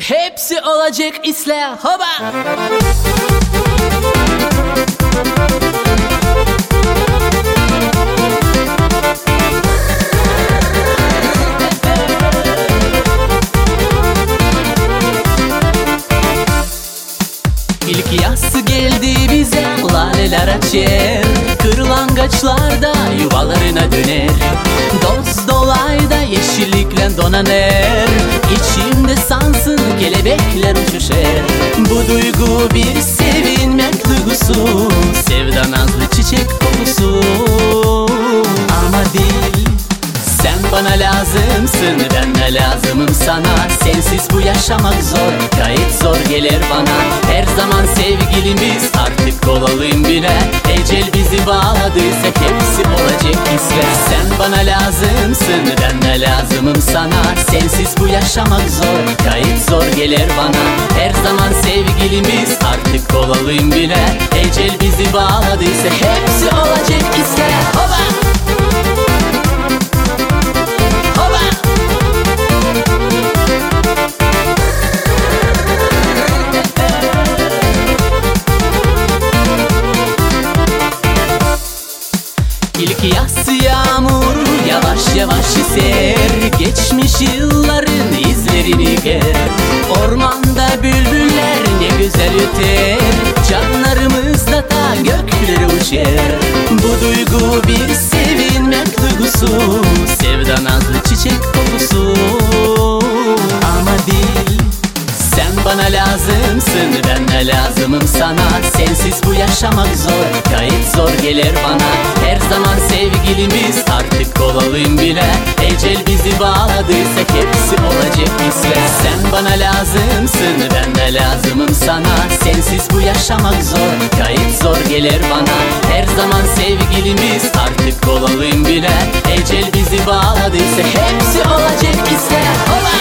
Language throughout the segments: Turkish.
hepsi olacak isle hoba. İlk yaz geldi bize, laleler açar, kırlangıçlarda yuvalarına döner. Dost dolayda yeşillikle donaner, İçimde sansın kelebekler uçuşar. Bu duygu bir sevinmek duygusu, sevda nazlı çiçek kokusu. Ama değil, sen bana lazımsın, ben de lazımım sana. Sensiz bu yaşamak zor, gayet zor gelir bana. Her zaman sevgilimiz, artık olalım bile. Ecel bizi bağladıysa hepsi olacak isle. Sen bana lazımsın, ben de lazımım sana. Sensiz bu yaşamak zor, gayet zor gelir bana. Her zaman sevgilimiz, artık olalım bile. Ecel bizi bağladıysa hepsi olacak isle. Hoba! İlk yaz yağmuru yavaş yavaş eser, geçmiş yılların izlerini ger. Ormanda bülbüller ne güzel öter, canlarımızda da göklere uçar. Bu duygu bir sevinmek duygusu, sevda nazlı çiçek kokusu. Ama değil, sen bana lazımsın, ben de lazımım sana. Sensiz bu yaşamak zor, gayet zor gelir bana. Her zaman sevgilimiz, artık olalım bile. Ecel bizi bağladıysa hepsi olacak isle. Sen bana lazımsın, ben de lazımım sana. Sensiz bu yaşamak zor, gayet zor gelir bana. Her zaman sevgilimiz, artık olalım bile. Ecel bizi bağladıysa hepsi olacak isle. Hoba!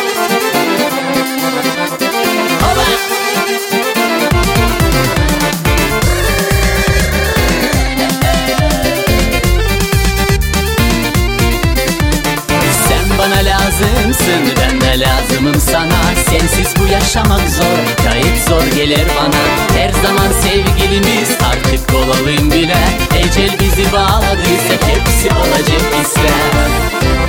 Bana lazımsın, ben de lazımım sana. Sensiz bu yaşamak zor, gayet zor gelir bana. Her zaman sevgilimiz, artık olalım bile. Ecel bizi bağladıysa hepsi olacak isle.